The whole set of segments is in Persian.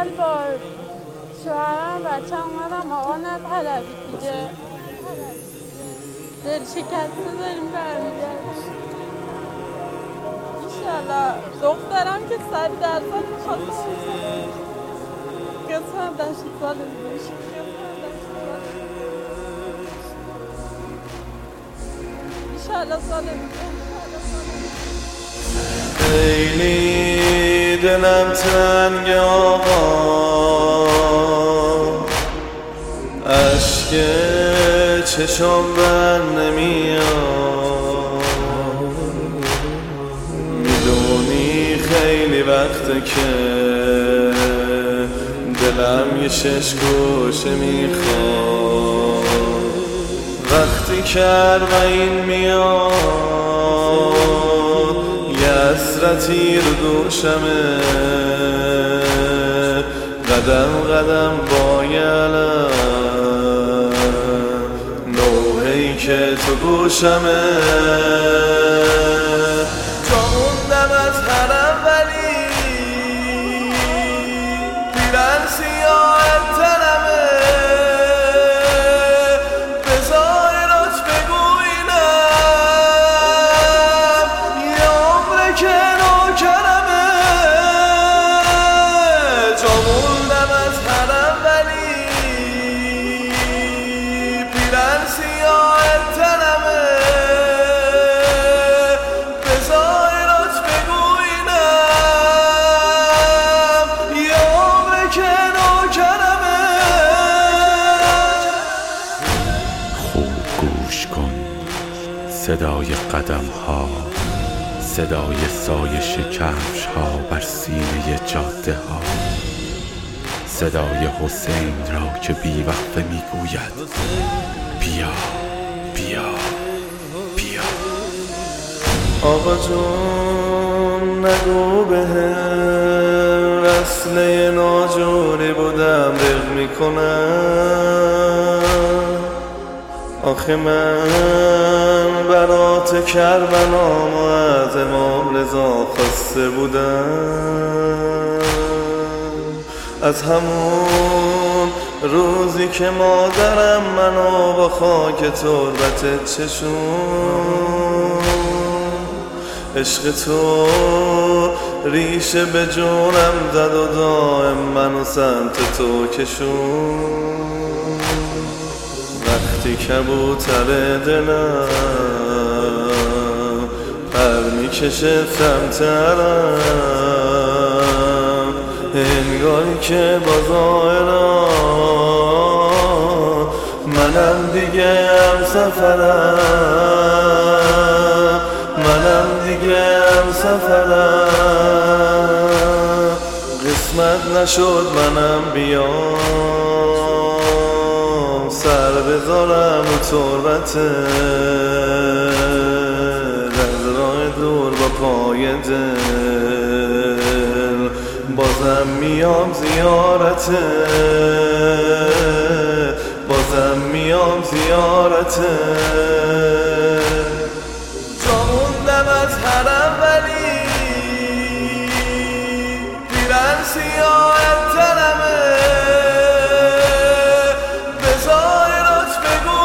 اول با شوهرم بچه اومدم آقا نطلبید دیگه، دل شکسته داریم برمیگردیم. ایشالله دخترم که 100% میخواد قسمت داشت سال دیگه ایشالله سال دیگه. خیلی دلم تنگ آقا، اشک چشم بر نمیاد، میدونی خیلی وقته که دلم یه 6 گوشه میخواد، وقتی کرمین میاد یه حسرتی رو دوشمه، قدم قدم با یه علم نوحه‌ای که تو گوشمه، جا موندم از حرم ولی پیرن سیاه تنمه، به ظاهرات بگو اینم یه عمره که نوکرمه، جا موندم از حرم ولی پیرن سیاه تنمه، به ظاهرات بگو اینم یه عمره که نوکرمه. خوب گوش کن صدای قدم ها، صدای سایش کفش ها بر سینه جاده ها، صدای حسین را که بیوقفه میگوید بیا بیا بیا. آقا جون نگو بهم وصله ناجوری بودم رق میکنم، آخه من برات کربلام و از امام رضا خواسته بودم، از همون روزی که مادرم منو با خاک تربتت چشون، عشق تو ریشه به جونم زد و دائم منو سمت تو کشون، وقتی کبوتر دلم پر میکشه سمت حرم، انگاری که با ظاهرم منم دیگه هم سفرم، منم دیگه هم سفرم، قسمت نشد منم بیام سر بذارم و تربتت، از راه دور با پای دل بازم میام زیارتت، بازم میام زیارتت، جا موندم از حرم ولی پیرن سیاه تنمه، به ظاهرات بگو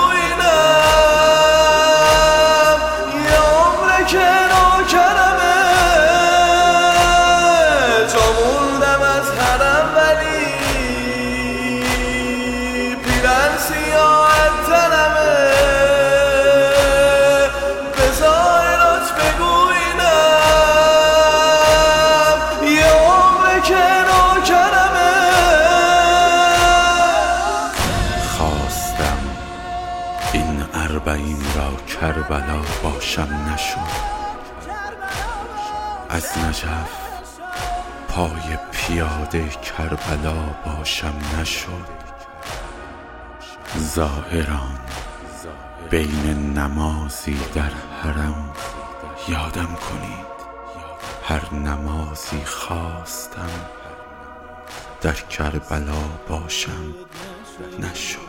اینم یه عمره که نوکرمه، جا موندم از حرم ولی پیرن سیاه تنمه، به ظاهرات بگو اینم یه عمره که نوکرمه. خواستم این 40 را کربلا باشم نشد، از نجف پای پیاده کربلا باشم نشد، ظاهران بین نمازی در حرم یادم کنید، هر نمازی خواستم در کربلا باشم نشد.